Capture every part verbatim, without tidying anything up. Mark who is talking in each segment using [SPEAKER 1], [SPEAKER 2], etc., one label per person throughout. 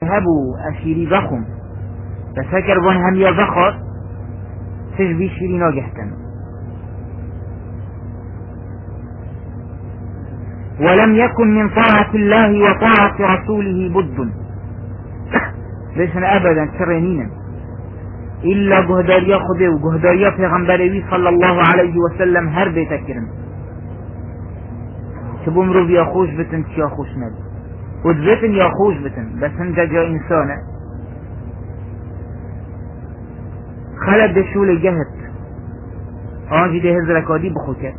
[SPEAKER 1] هبو اشيري بخم فسكر بون هم يا بخر سج بي شيري ناجحتن. ولم يكن من طاعة الله وطاعة رسوله بد ليسنا ابدا سرينينا إلا جهداريا خده وجهداريا پیغمبروی صلى الله عليه وسلم هر بيتكرن شبو مرو بيا خوش بتن چيا خوش ند ودبتن يا خوش بتن بس هنجا جا انسانه خلد دشول جهد آنجي ده هزركادي بخوكه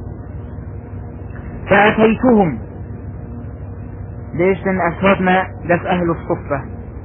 [SPEAKER 1] فأتيتهم ديشتن أسهاتنا دف أهل الصفة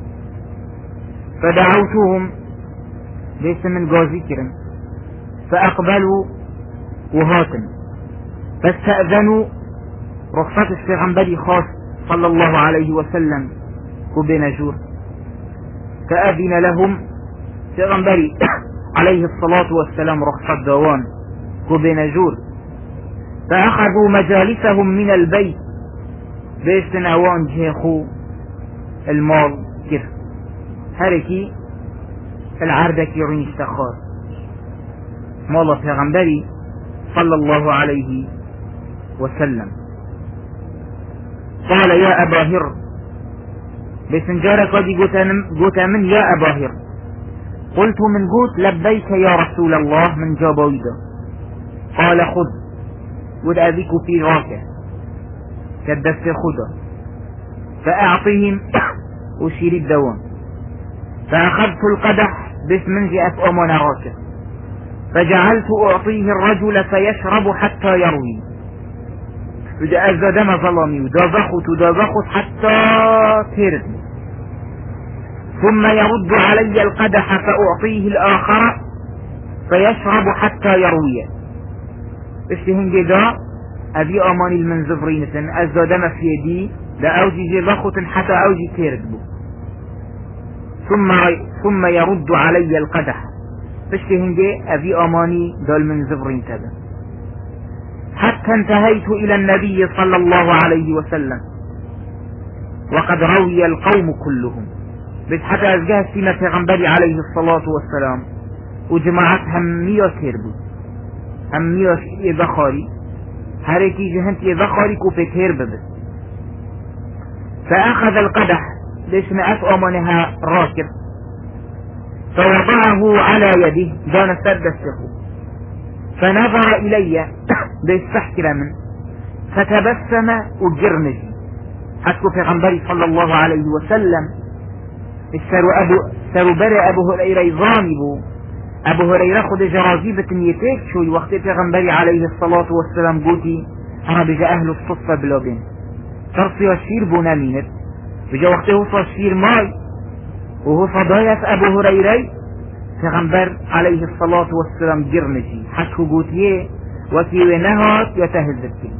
[SPEAKER 1] فدعوتهم ديشتن من قازي كرن فأقبلوا وهاتن فاستأذنوا رخصة الشيغنبري خاص صلى الله عليه وسلم كبين جور فأذن لهم شيغنبري عليه الصلاة والسلام رخصة دوان كبين جور فأخذوا مجالسهم من البيت بيشتن اوان جيخو المال كيف هركي العردك يرين اشتخار مالا پیغمبري صلى الله عليه وسلم. قال يا أبا هر بسنجارة قد قوت من يا أبا هر قلت من قوت لبيك يا رسول الله من جابويدا. قال خذ ود أبيك في راكه كدست خدا فأعطيهم أشير الدوام فأخذت القدح باسم جاءت أمان راكه فجعلت أعطيه الرجل فيشرب حتى يروي إذا أزدم ظلامي ودابخت ودابخت حتى ترد ثم يرد علي القدح فأعطيه الآخر فيشرب حتى يروي اشتهن جدا أبي أماني المنزفرين أزدم في يدي لا أوجي جبخت حتى أوجي ترد ثم ثم يرد علي القدح اشتهن جي أبي أماني دول منزفرين تبا حتى انتهيت إلى النبي صلى الله عليه وسلم وقد روي القوم كلهم بس حتى أزجاه سيما پیغمبري عليه الصلاة والسلام وجماعت همية تربو همية بخاري هركي جهنت بخاري كوبي تربو فأخذ القدح ليش نأت أمانها راكب فوضعه على يده دون سد السخو فنظر إلي بيستحكر من فتبسم وجرنجي حتى في غنبري صلى الله عليه وسلم السرو أبو سرو بري أبو هريرة ظامبو أبو هريرة خد جرازيبة يتيك شوي وقت في غنبري عليه الصلاة والسلام قوتي أنا بجا أهل الصفة بلوبين ترصي الشير بونا مينت بجا وقته صشير ماي وهو صدايا أبو هريرة پیغمبر عليه الصلاة والسلام جرنجي حكو قوتيه وكيوه نهات يتهزبتي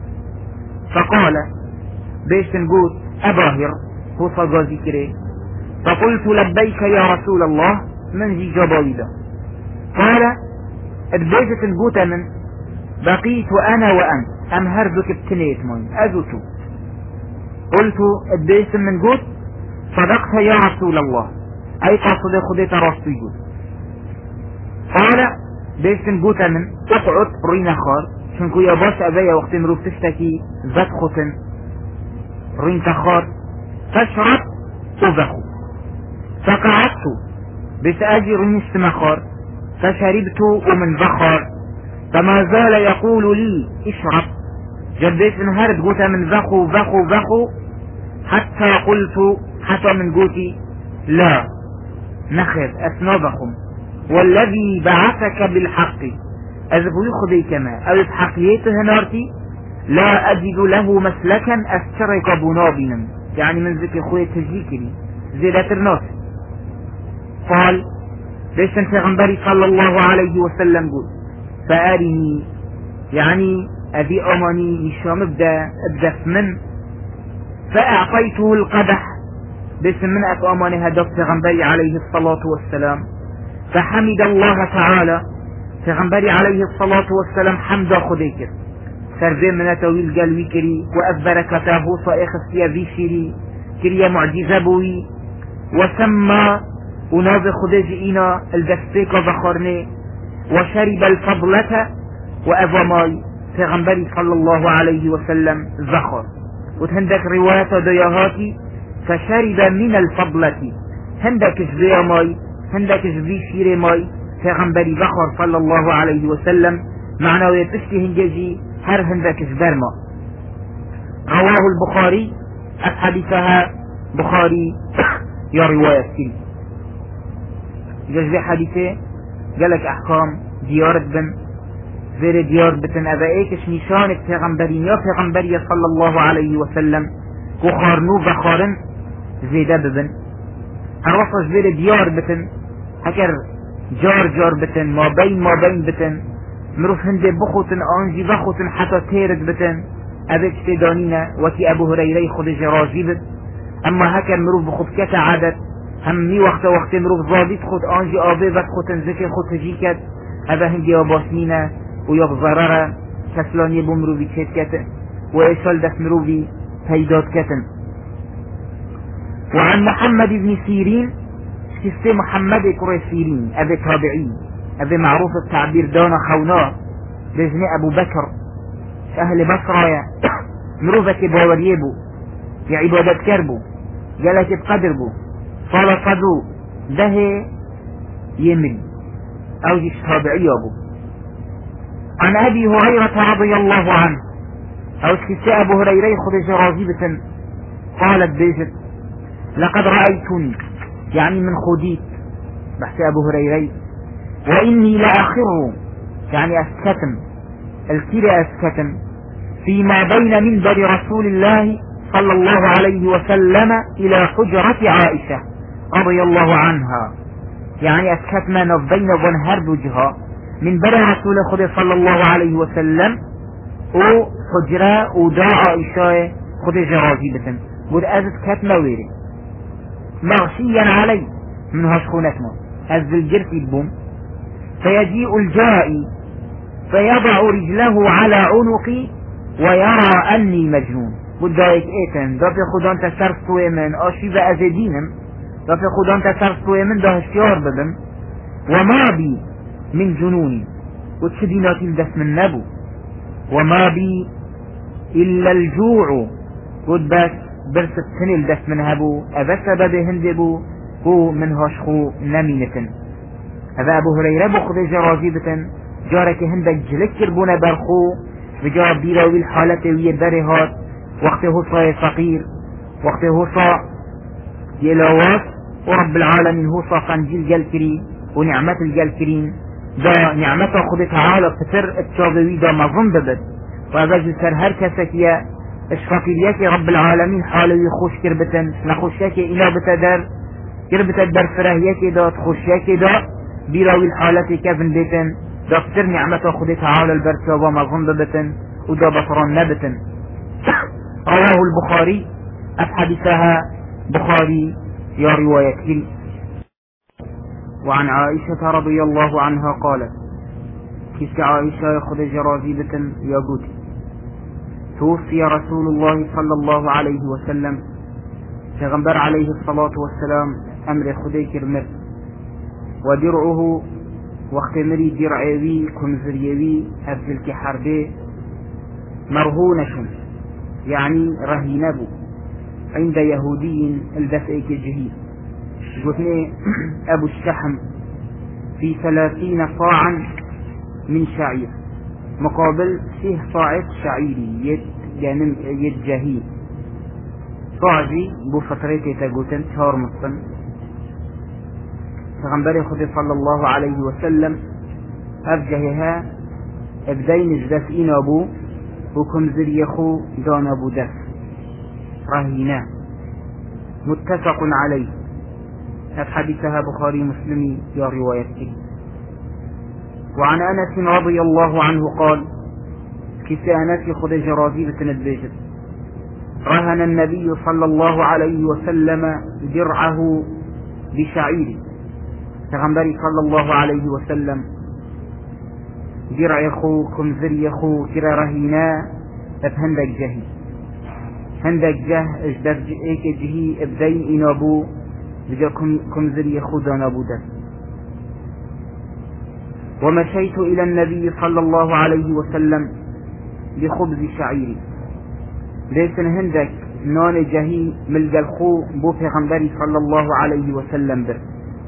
[SPEAKER 1] فقال بيش نقول أباهر هو صغازي كري فقلت لبيك يا رسول الله من جي جبايدا قال ادبيجت نقوت من بقيت أنا وأنت أم هربك بتنيت مين أزوتو قلت ادبيجت من قوت صدقت يا رسول الله أي قصد خديت راسي قوت قال بيش نقوت من اقعد رينا خار شنكو يا باش أبايا وقت مروف تشتكي ذات ختن رين تخار فاشرب وبخو فقعدت بس اجي رين استمخار فشربت ومن بخار فما زال يقول لي اشرب جبيت انهارت قوتا من بخو بخو بخو حتى قلت حتى من قوتي لا نخذ اثنابكم والذي بعثك بالحق اذبو يخذي كما او بحقيته نارتي لا أجد له مسلكا أسترك بنابنا يعني من ذكر خوية تجيكني زيادة الناس قال ليش پیغمبري صلى الله عليه وسلم قل فأرني يعني أبي أماني نشام ابدا ابدا من فأعطيته القدح باسم من أبي أماني هدف پیغمبري عليه الصلاة والسلام فحمد الله تعالى پیغمبري عليه الصلاة والسلام حمد خديكر سرزي من تويل قلبي كري وأثبر كتابه صائخ السيابي شري كريا معجزة بوي وسمى وناف خدج إينا الدستيك بخارني وشرب الفضلة وأفماي پیغمبری صلى الله عليه وسلم زخر وتهندك رواية دياهاتي فشرب من الفضلة هندك جبير ماي هندك جبي شير ماي پیغمبری زخر صلى الله عليه وسلم معناه يتشتي هنجي هر هندك جبر ما. رواه البخاري أحاديثها بخاري يا رواية سي جزء حديثه قالك أحكام ديارت بن زير ديار بتن أبائيكش نشانك پیغمبرين يا پیغمبري صلى الله عليه وسلم وخارنو بخارن زيدا ببن هروصش زير ديار بتن هكر جار جار بتن ما بين ما بين بتن مروف هنده بخوتن آنجي بخوتن حتى تيرد بتن أبيك تدانينا وكي أبو هريري خود جراجي بت أما هكر مروف بخوت كتا عادت همي وقت وقت مروف ظابط خود آنجي آبي بس خوتن ذكر خود تجيكت أبا هنجي وباسنينا ويا بضرره كسلاني بمروفي تشيت كتن وإيشال دس مروفي هيدات كتن. وعن محمد بن سيرين كسي محمد كري سيرين أبي تابعي أبي معروف التعبير دانا خونا بجني أبو بكر أهل بصرة مروفك باوريبو يا عبادة كربو جلك بقدربو فلقدو ده يمري أو جيش تابعي أبو. عن أبي هريرة رضي الله عنه أو كسي أبو هريرة خذ جرازيبة قالت بيجت لقد رأيتني يعني من خديت بحث أبو هريرة وإني لأخر يعني أسكتم الكير أسكتم فيما بين منبر رسول الله صلى الله عليه وسلم إلى حجرة عائشة رضي الله عنها يعني أسكتنا نبين ونهرد وجهها من بر رسول خود صلى الله عليه وسلم او حجرة او دا عائشة خود جرازي بتن بود ازت كتنا ويري مغشيا علي من هشخونتنا از الجرسي بوم فيجيء الجائي فيضع رجله على عنقي ويرى اني مجنون بود دايك ايتن دا في خودان تسرستوه من اشيب ازدينم دا في خودان تسرستوه من دا هشتيار بدم وما بي من جنوني وتشديناتي الدس من نبو وما بي إلا الجوع قد بس برس السنة الدس من هبو أبا سبب هندبو هو من هاشخو نمينة أبا أبو هريرة بخذ جرازيبة جارك هندك جلك ربونا برخو بجار بيراوي الحالة ويدرهات وقت هصا فقير وقت هصا يلاوات ورب العالمين هصا قنجيل جالكري ونعمة الجالكرين دا نعمته خود تعالى فتر اتشاذوي دا مظن بدد وابجل سر هر كسكية اشفاقية رب العالمين حالوي خوش كربتن نخوشيك إلا بتدر كربتن در فراهيك دا تخوشيك دا بيراوي الحالة كفن بيتن دا فتر نعمته خود تعالى البرسة ومظن بدتن ودا بطران نبتن. رواه البخاري أحاديثها بخاري يا رواية. وعن عائشة رضي الله عنها قالت كيس عائشة يأخذ جرازيبة ياقوت توفي رسول الله صلى الله عليه وسلم پیغمبر عليه الصلاة والسلام أمر خدي كرمر ودرعه وقت مري درعيوي كنزريوي أفزل كحربي مرهونة يعني رهينبو عند يهودي الدفئك الجهيد قلتني أبو الشحم في ثلاثين صاعا من شعير مقابل فيه صاعد شعيري يد جانم يد جهيد صاعدي بفترة تقولتن شهر مصن فغنبري خذ صلى الله عليه وسلم أفجهها ابدين الزفئين أبو وكم زريخو دان أبو دف رهينا متفق عليه حديثها بخاري مسلمي يا روايته. وعن أنس رضي الله عنه قال كسي أنس خذ جرازيبة البيجر رهن النبي صلى الله عليه وسلم درعه بشعير فغنبري صلى الله عليه وسلم درع يخو كمزر يخو كرا رهينا افهندك جهي هندك جه اجدر ايك جهي ابدين انابو بجا كمزري خدا نبودا. ومشيت إلى النبي صلى الله عليه وسلم بخبز شعيري ليسن هندك نان جهي ملقى الخو بو پیغمبري صلى الله عليه وسلم بر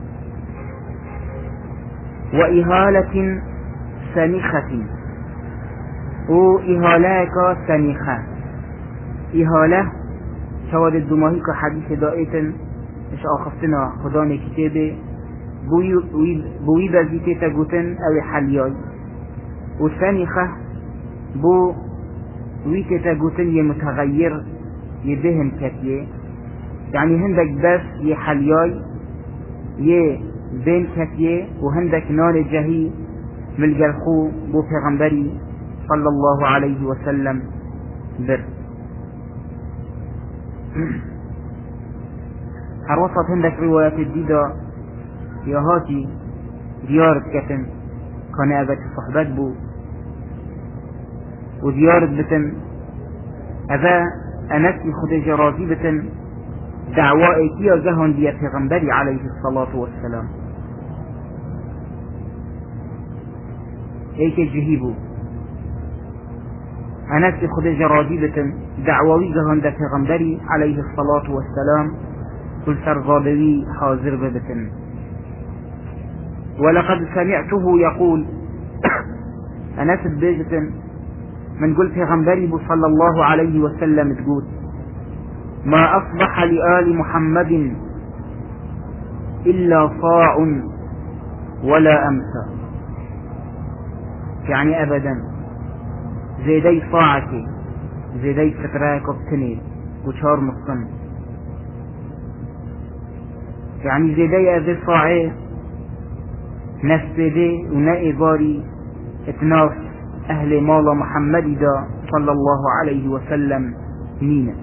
[SPEAKER 1] وإهالة سنخة او إهالة سنخة إهالة شواد الدماهي كحديث دائتا اش آخفتنا خدان كتابه بوی بزیتی تا گوتن او حلیای و سنخه بو وی تا گوتن یه متغیر یه دهن کتیه یعنی هندک بس یه حلیای یه دهن کتیه و هندک نان جهی ملگل خو بو پیغمبری صلی الله علیه وسلم بر هر وسط هندك روايات الديدة يا هاتي ديارة كتن كان أبت الصحبات بو وديارة بتن أبا أنسي خدجة راضي بتن دعوائي يا جهن دي پیغمبري عليه الصلاة والسلام ايك الجهيبو أنسي خدجة راضي بتن دعوائي جهن دي پیغمبري عليه الصلاة والسلام كل سرغابوي حاضر ببتن. ولقد سمعته يقول أنس بيجة من قلت غنبري صلى الله عليه وسلم تقول ما أصبح لآل محمد إلا صاع ولا أمسى يعني أبدا زيدي صاعك زيدي فتراك وبتنيد وشار مصن يعني زيدي أذي صاعي نسبدي ونائباري اتناف أهل مال محمد دا صلى الله عليه وسلم نينا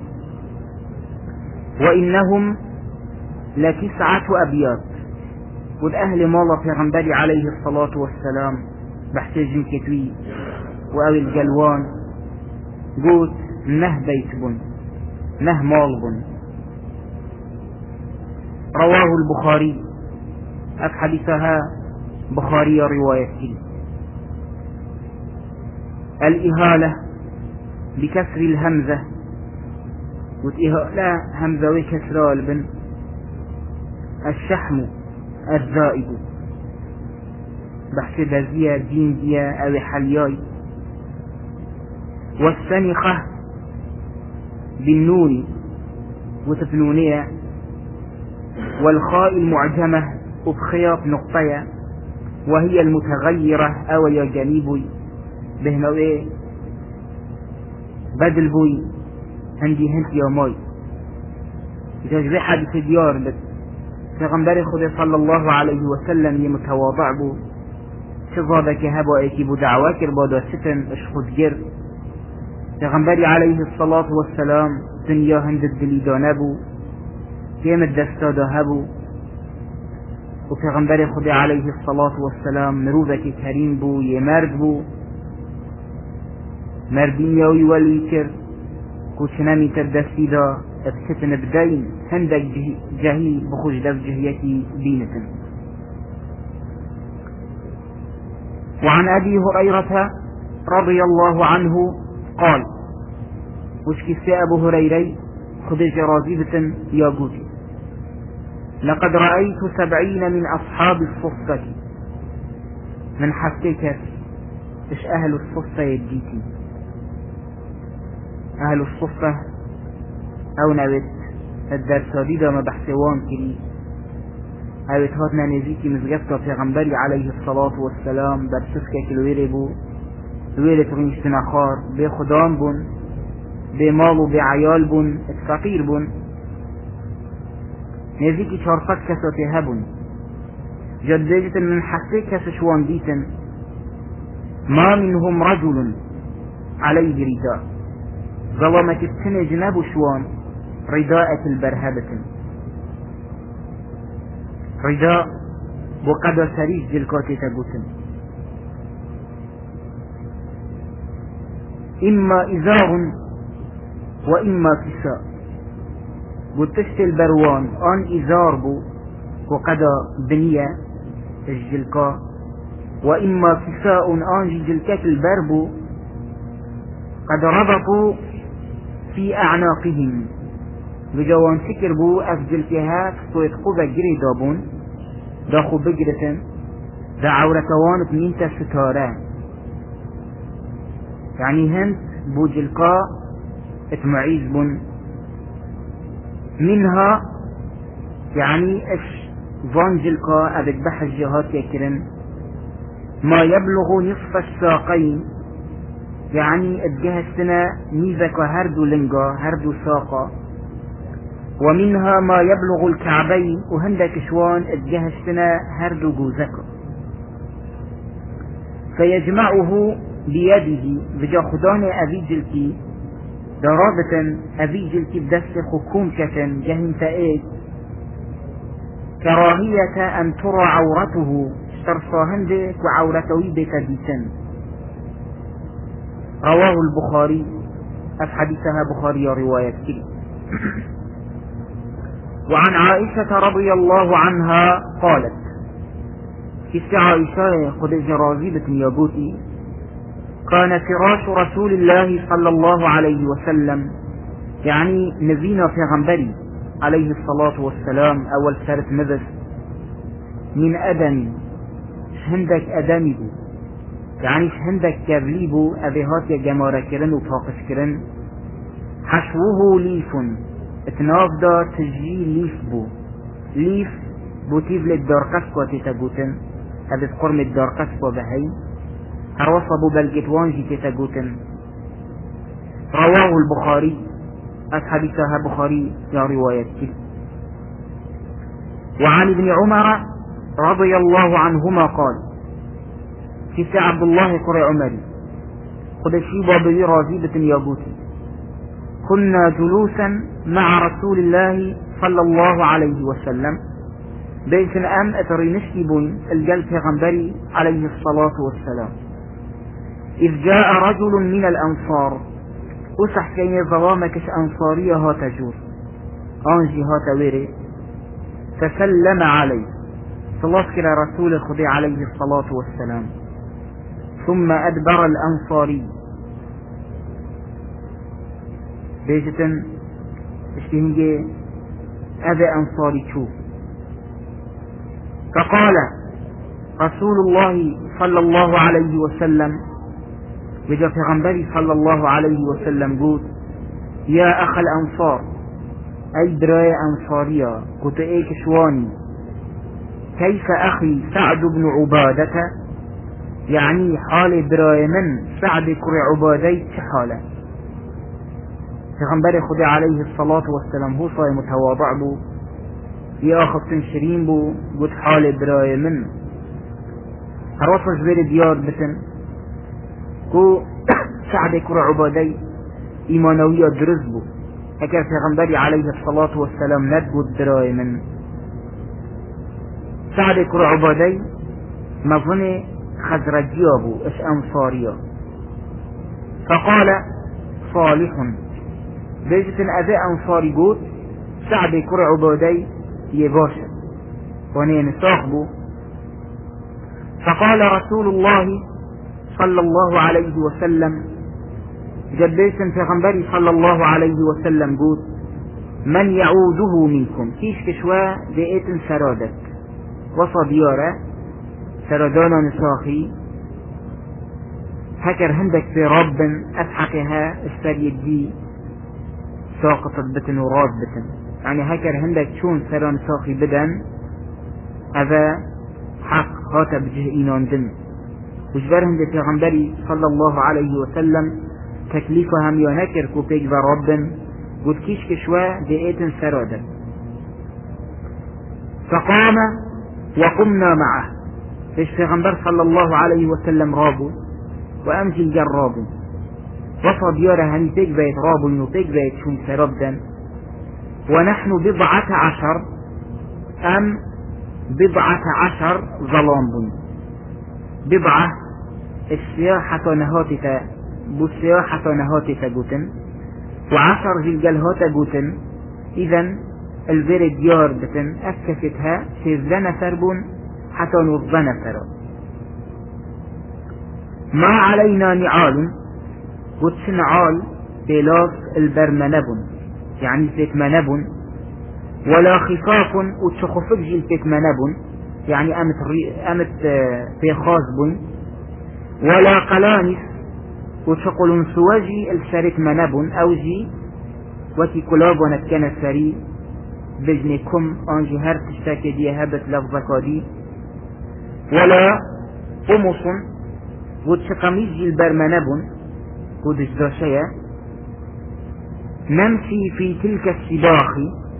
[SPEAKER 1] وإنهم لتسعة أبيات والأهل مال پیغمبر عليه الصلاة والسلام بحتاجن كتوي وأو الجلوان قوت نه بيت بن نه مال بن رواه البخاري أفحدثها بخاري روايته. الإهالة بكسر الهمزة وإهالة همزة وكسر البن الشحم الزائد بحث بزيا دين ديا أو حلياي والسنخة بالنون وتفنونية والخاء المعجمة وبخياط نقطية وهي المتغيرة أو يا جانبي بهنوي بدل بوي هندي هنت يا ماي جاج حديث ديار بس پیغمبر خدا صلى الله عليه وسلم يمتواضع بو شظابك هبا ايكيبو دعوة كربادا ستن اشخد جر پیغمبر عليه الصلاة والسلام دنيا هند الدليدان بو كيم الدستا هبو وپیغمبر خدا عليه الصلاة والسلام مروبك كريم بو يمرد بو مردين يوي والويكر كوشنامي تردسي دا ابتتن بدين هندك جهي بخوش دف جهيتي بينة. وعن أبي هريرة رضي الله عنه قال وشكي أبو هريري خدج راضيبة يا قوتي لقد رأيت سبعين من أصحاب الصفة من حسيك إيش أهل الصفة يديتي أهل الصفة أو نوت الدرس ديدا ما بحثوان كري أو هاتنا نزيكي مزغفتا في غنبري عليه الصلاة والسلام برسسكا كالويري بو ويري تغنيشتنا خار بي خدام بون بي مالو بي عيال بون اتفقير بون نزيكي شارفت كساتي هبون جدجة من حسي كسشوان ديتن ما منهم رجل عليه رداء ظلمت السنة جناب شوان رداءة البرهبة رداء وقد سريج جلكاتي تقوتن إما إزار وإما كساء قلت تشت البروان آن إزار بو وقدا بنية الجلكا، وإما كساء آن جلكة البربو قد ربطوا في أعناقهم بجوان فكر بو أفجلكها صوت خوبة جري دابون دا خوب بجرتن دا عورتوان بمينتا ستارة، يعني هند بو جلكا اتمعيز بون منها، يعني اش فان جلكا أبد بحر جهات يكرن ما يبلغ نصف الساقين، يعني اتجهزتنا ميزك هردو لنجا هردو ساقا، ومنها ما يبلغ الكعبين وهندك شوان اتجهزتنا هردو جوزكا، فيجمعه بيده بجا خدان أبي جلكي درابة أبي جلكي بدست خكومكة جهن تأيد كراهية أن ترى عورته اشترصاهندك وعورته بكديسا. رواه البخاري، الحديثها بخاري رواية كده. وعن عائشة رضي الله عنها قالت في عائشة قد جرازيبة يابوتي كان فراش رسول الله صلى الله عليه وسلم، يعني نبينا في غنبري عليه الصلاة والسلام أول سارة مذس من أدم شهندك أدمي بو، يعني شهندك كابلي بو أبيهات يجمارة كرن وفاقش كرن، حشوه ليف اتناف دا تجي ليف بو، ليف بو تيفل الدار قسوة تتقوتن هذا قرم الدار قسوة بهي هروصبوا بالجتوانجي تتقوتن. رواه البخاري، أحاديثها بخاري يا رواية. وعن ابن عمر رضي الله عنهما قال كيف عبد الله قرى عمري قد شيبا بي رازيبة يابوتي كنا جلوسا مع رسول الله صلى الله عليه وسلم بيت أم أترينشتبون الجل غنبري عليه الصلاة والسلام، إذ جاء رجل من الأنصار أسح كي ظلامكش أنصارية هات جور أنجي هات ويري فسلم عليه صلاة كلا رسول الخدي عليه الصلاة والسلام، ثم أدبر الأنصاري بيجتن اشتهنجي أبي أنصاري شوف، فقال رسول الله صلى الله عليه وسلم بجا في غنبري صلى الله عليه وسلم قلت يا أخ الأنصار أي دراية أنصارية قلت إيك شواني كيف أخي سعد بن عبادة، يعني حال دراية من سعد كري عبادي حاله. في غنبري خدي عليه الصلاة والسلام هو صاي متواضع بو ياخذ تنشرين بو قلت حال دراية من هروصج بير ديار بتن كو سعد كرة عبادي إيمانوية درزبو هكذا في غنبري عليه الصلاة والسلام ندبو الدراية من سعد كرة عبادي مظني خزرجيابو اش أنصاريا، فقال صالح بيجة أذى أنصاري قوت سعد كرة عبادي يباشا ونين صاحبه، فقال رسول الله صلى الله عليه وسلم جبيسا في غنبري صلى الله عليه وسلم قول من يعوده منكم كيش كشوا بيئت سرادك وصديارة سرادانا نساخي هكر هندك في رب أسحقها السريد دي ساقطت بتن وراد بتن، يعني هكر هندك شون سران ساخي بدن هذا حق هاتا بجه إينان دم وجبر هندك في غنبري صلى الله عليه وسلم تكليفها ميونكر كوبيك برب قد كيش كشوا دئيت سرادا، فقام وقمنا معه فيش في غنبر صلى الله عليه وسلم رابو وأمجي الجرابو وصد يرى هنيتك بيت رابو ينطيك بيت شون سرادا، ونحن بضعة عشر أم بضعة عشر ظلام بضعة السياحة نهاتك بالسياحة نهاتك جوتن وعشر جلجلهات جوتن إذن البر ديار بتن أكفتها سيزدان نفر بون حتى نوضى نفر. ما علينا نعال قدش نعال بلاف البرمنبن يعني تتمنبن، ولا خفاف وتشخفك جيل تتمنبن يعني أمت, أمت بخاز بن، ولا قلانس وتشقل سواجي الشريك منبن أو جي وكي كلاب ونتكن سري بجنكم أنجي هر تشتاكي دي هبت لفظك دي، ولا قمص وتشقميج جيل برمنبن قدش داشية نمشي في تلك السباخ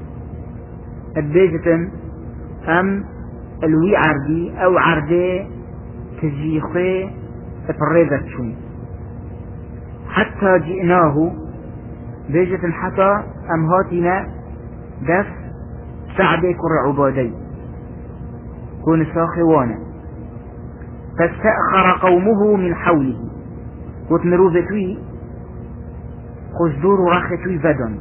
[SPEAKER 1] البيجة أم الوي عردي أو عردي تجيخي اتريدت شوي حتى جئناه بيجة حتى أم هاتنا دف سعدي كر عبادي كون ساخوانا فاستأخر قومه من حوله وتمروذتوي خجدور رختوي بدن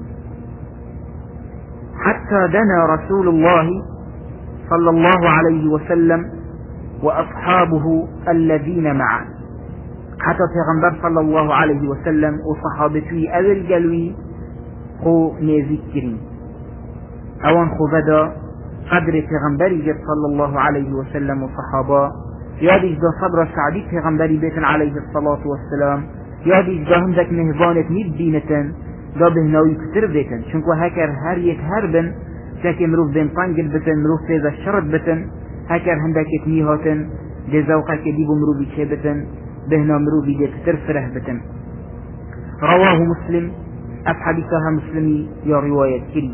[SPEAKER 1] حتى دنا رسول الله صلى الله عليه وسلم وأصحابه الذين معه، حتى پیغمبر صلى الله عليه وسلم وصحابتوي أول جلوي خو نذكرين أوان خو بدا قدر پیغمبری جد صلى الله عليه وسلم وصحابه يادش دا صبر سعدي پیغمبری بيتن عليه الصلاة والسلام يادش دا همزك مهبانت نيد دينتن دا بهناوي كتر بيتن شنكو هكر هر يك هربن شاكي مروف بين طنقل بتن مروف فيزا الشرط بتن هكر هندك اتنيهاتن دي زوقك ديبو مروفي شي بتن بهنا مروفي دي كتر فره بتن. رواه مسلم أفحدثها مسلمي يا رواية كري.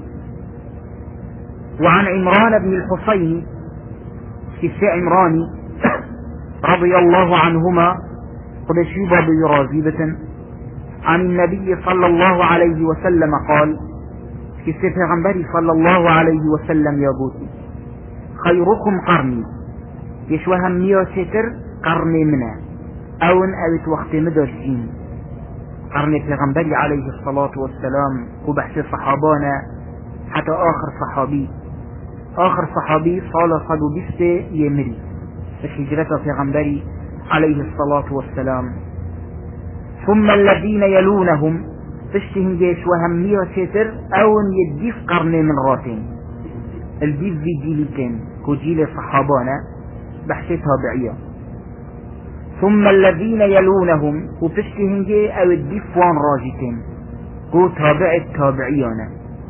[SPEAKER 1] وعن عمران بن الحصين كسي عمراني رضي الله عنهما قد شيبا برازيبة عن النبي صلى الله عليه وسلم قال كسي پیغمبري صلى الله عليه وسلم يا بوتي خيركم قرني يشوهم مية ستر قرني منا اون اوت وقت مدرجين قرني پیغمبري عليه الصلاة والسلام وبحث صحابانا حتى آخر صحابي آخر صحابي صال صدو بسته يمري الهجرة پیغمبري عليه الصلاة والسلام. ثم الذين يلونهم تشتهم جيش وهمية ستر اون يديف قرني من راتين الديف في جيلتين كجيل صحابانا بحث تابعية. ثم الذين يلونهم وتشتهم جي او الديف وان راجتين كو تابع التابعيانا.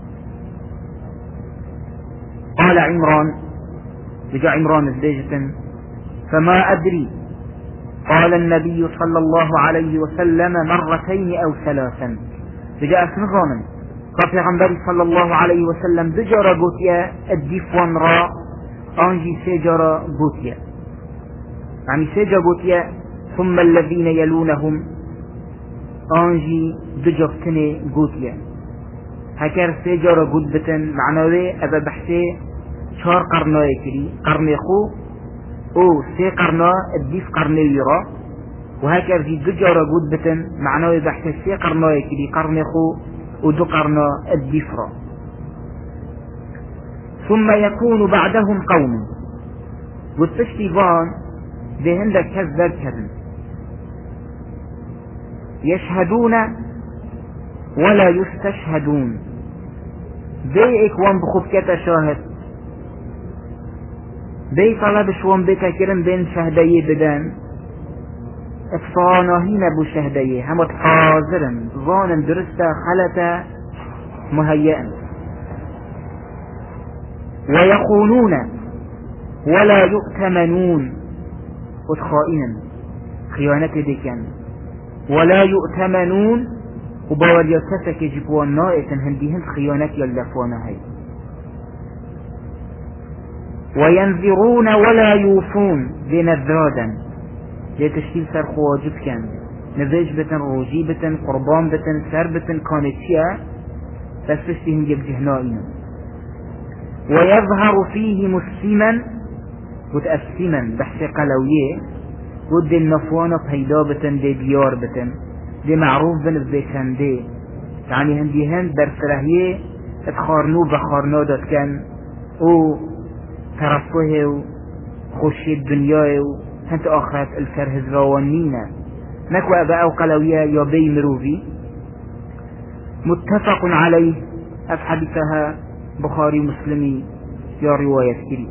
[SPEAKER 1] قال عمران بجا عمران الديجة فما أدري قال النبي صلى الله عليه وسلم مرتين أو ثلاثا بجا أسنظانا قال پیغمبر صلى الله عليه وسلم بجارة قوتيا الديفوان را أنجي سجارة قوتيا يعني سجا قوتيا. ثم الذين يلونهم أنجي بجفتني قوتيا هكذا سجارة قدبة معنوي أبا بحثي چهار قرنای کری قرن خو او سه قرنا الديف قرنی را و هكذا في دجارة قد بتن معناه بحث سه قرنای کری قرن خو و دو قرنا الديف را. ثم يكون بعدهم قوم والتشتيبان بهندك كذب كذب يشهدون ولا يستشهدون بيئك وان بخبكة شاهد بي طلب شوان بك كرم بين شهدي بدن اتصاناهين ابو شهدي همت حاضرا ظانا درستا خلتا مهيئا. ويخونون ولا يؤتمنون وتخائنا خيانة ديكان ولا يؤتمنون وباور يتسك جبوان نائتا هنديهن خيانة يلفوانا هاي. وينذرون ولا يوفون بنذرادا لتشكيل سر خواجب كان نذيج بتن روجي بتن قربان بتن سر بتن كانتيا تسفشتهم جب جهنائنا. ويظهر فيه مسلما وتأسما بحث قلوية ود النفوانا بهيدا بتن دي ديار بتن دي معروف بن الزيشان دي يعني هنديهن برسرهيه اتخارنو بخارنا داد كان او ترفه و خوشي الدنيا و هنت آخرت الكره الزوانينا نكو أبا أو قلوية يبي مروفي متفق عليه أفحدثها بخاري مسلمي يا رواية كري.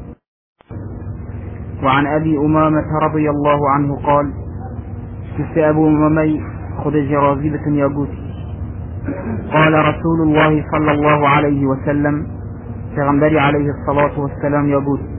[SPEAKER 1] وعن أبي أمامة رضي الله عنه قال كس أبو أمامي خذ جرازيبة يقول قال رسول الله صلى الله عليه وسلم پیغمبر عليه الصلاة والسلام يقول